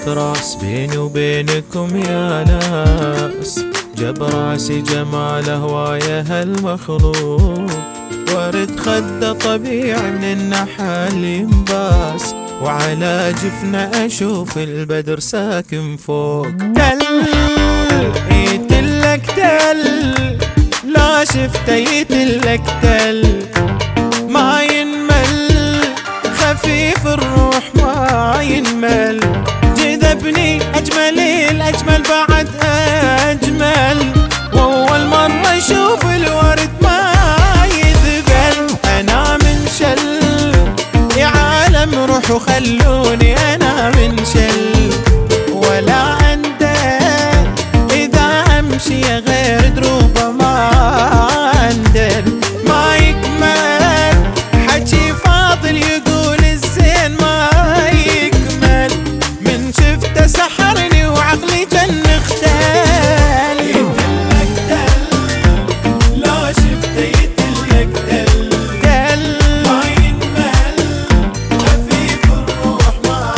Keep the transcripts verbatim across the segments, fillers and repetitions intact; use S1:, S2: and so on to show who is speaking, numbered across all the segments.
S1: راس بيني وبينكم يا ناس، جاب راسي جمال هوايه هالمخلوق، ورد خده طبيعي من النحل ينباس، وعلى جفنه اشوف البدر ساكن فوق. تل يتلك تل لا شفته يتلك تل، ما ينمل خفيف الروح ما ينمل، جذبني اجمل الاجمل بعد اجمل، واول مرة اشوف الورد ما يذبل. انا من شل يا عالم روحوا خلوني انا من شل، ولا اندل اذا امشي غير دروبه ما اندل، ما يكمل حكي فاضل يقول الزين ما يكمل، من شفته سحرني وعقلي جن اختل. يتلك تل لا شفته يتلك تل تل، ما ينمل خفيف الروح ما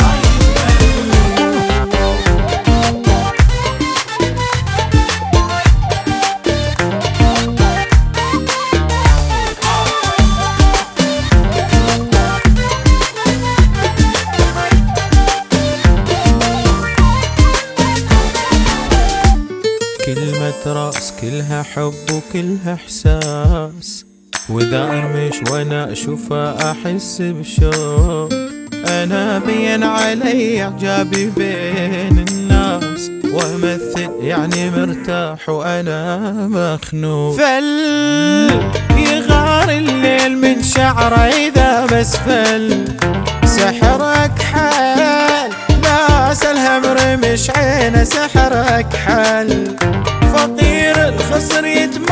S1: كلمة راس كلها حب وكلها احساس، واذا ارمش وانا اشوفها احس بشوق، انا بين علي اعجابي بين الناس، وامثل يعني مرتاح وانا مخنوق. فل يغار الليل من شعره اذا بس فل، سحرك حال ناس الهم رمش عينه سحرك حل، فقير الخصر يتم